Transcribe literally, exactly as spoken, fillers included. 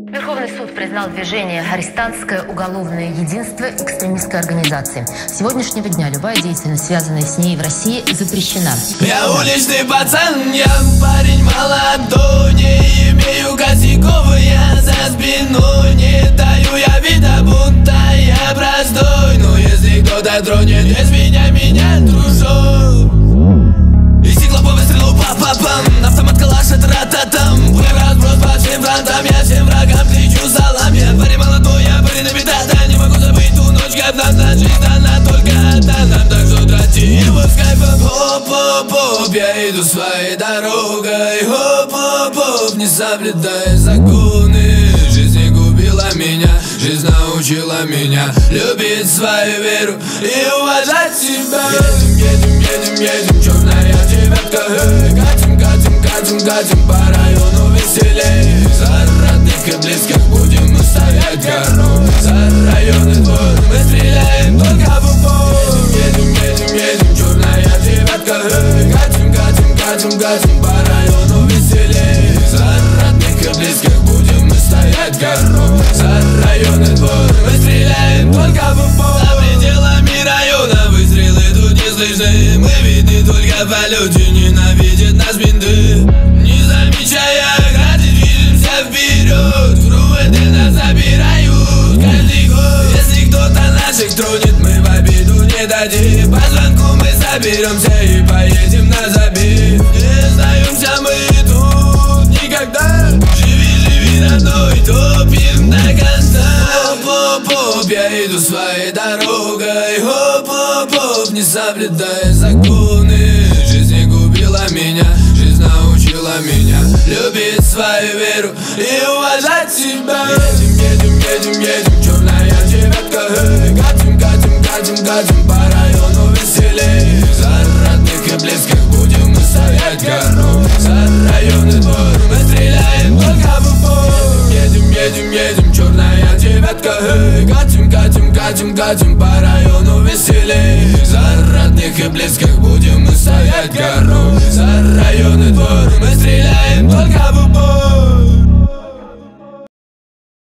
Верховный суд признал движение «Арестантское уголовное единство» экстремистской организацией. С сегодняшнего дня любая деятельность, связанная с ней в России, запрещена. Я уличный пацан, я парень молодой, не имею косяков, я за спиной, не даю я вида, будто я простой. Но если кто-то тронет без меня, меня дружок. И стекло по выстрелу па-па-пам, автомат калаша тра-та-там. Пуля в разброс по всем фронтам, я всем врагам тычу салам. Я парень молодой, я парень обитата, не могу забыть ту ночь, как нам на жизнь дана только одна. Так что трати его с кайфом. Хоп-хоп-хоп, я иду своей дорогой. Хоп-хоп-хоп, не соблюдая законы. Жизнь не губила меня, жизнь научила меня любить свою веру и уважать себя. Едем, едем, едем, едем, черная девятка. Катим, катим, катим, катим по району веселей. За родных и близких будем мы стоять горой. За районный двор мы стреляем только в упор. Едем, едем, едем, черная девятка. Катим, катим, катим, катим по району веселей. За родных и близких будем мы стоять горой. За районный двор мы стреляем только в упор. За пределами района выстрелы тут не слышны. Мы видны только в полете, ненавидят нас менты. Не замечая ограды, движемся вперед. В РУВД нас забирают каждый год. Если кто-то наших тронет, мы в обиду не дадим. По звонку мы соберемся и поедем на забег. Не сдаемся мы тут никогда. Живи, живи, родной, топим до конца. Хоп-хоп-хоп, я иду своей дорогой. Хоп-хоп-хоп, не соблюдая законы. Жизнь не губила меня, жизнь научила меня любить свою веру и уважать себя. Едем, едем, едем, едем, черная девятка. Катим, катим, катим, катим по району веселей. За родных и близких будем мы стоять горой. За районный двор мы стреляем только в упор. Едем, едем, едем, черная девятка. Катим, катим, катим, катим по району веселей. За родных и близких будем мы стоять горой. За районный двор мы стреляем.